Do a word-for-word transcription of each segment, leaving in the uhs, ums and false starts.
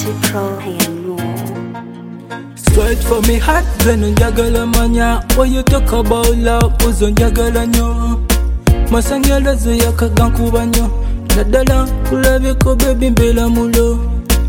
G Pro and more. Straight for me heart, then on jagala manya. When you talk about love, was on jagala nyo. Masangela zoya kaganku banyo. Nadala kulabe ko baby mbela mulo.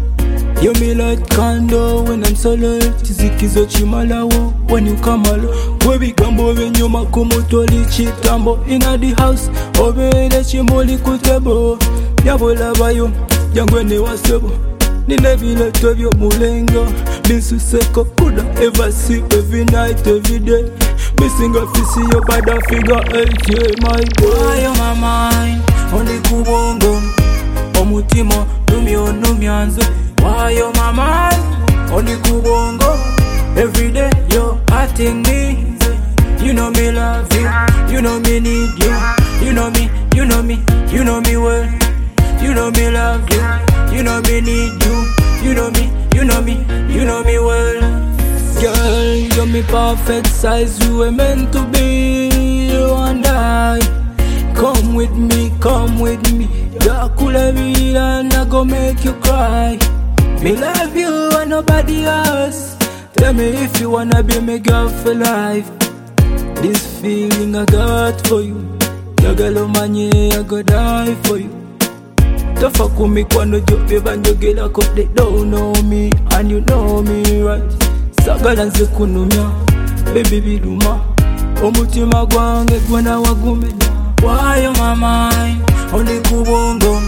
You me like condo when I'm solo. Tizikizo chimalawo when you come alo. Webi gambo venyo makumoto lichi tambo. Inna the house, obele chimoli kutebo. Yabola bayo, jangwene wasebo. Nina vile tobyo mulengo. Minsu seko kuda ever sleep every night, every day. Missing a fisi yo bada figure eight, yeah, my boy. Why on my mind, only kubongo. Omutima, numi onumi anzo. Why on my mind, only kubongo. Every day, yo, hurting me. You know me love you, you know me need you. You know me, you know me, you know me well. You know me love you, you know me need you. You know me, you know me, you know me well. Girl, you're me perfect size, you were meant to be. You and I, come with me, come with me. You're cool and I go make you cry. Me love you and nobody else. Tell me if you wanna be my girl for life. This feeling I got for you. Your girl on my knee, I go die for you. Tough kumi kwano jobe banjogela cause they don't know me and you know me right. Sagala nze kunumya, baby biduma. Omutima gwange gwana wagumenya. Why on my mind, only kubongo.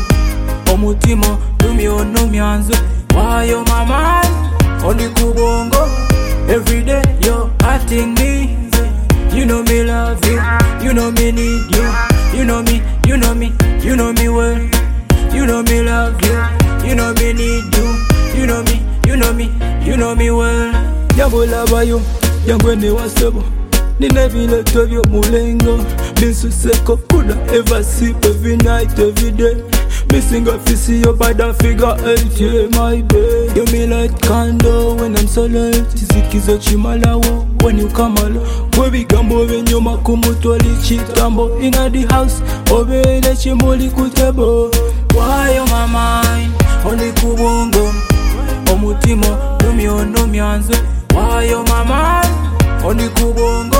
Omutima numi onumya nze. Why on my mind, only kubongo. Every day you're hurting me. You know me love you, you know me need you. You know me, you know me, you know me well. You know me love you, you know me need you. You know me, you know me, you know me well. Yabola bayo, yangwene wasebo. Nina vile tobyo mulengo. Minsu seko kuda ever sleep every night, every day. Missing a fisi yo bada figure eight, yeah, my babe. You me like condo when I'm solo. Tizikizo chimalawo when you come alo. Webi gambo venyo makumoto lichi tambo. Inna the house, obele chimoli kutebo. Why on my mind, only kubongo. Omutima, numi onumi anzo. Why on my mind, only kubongo.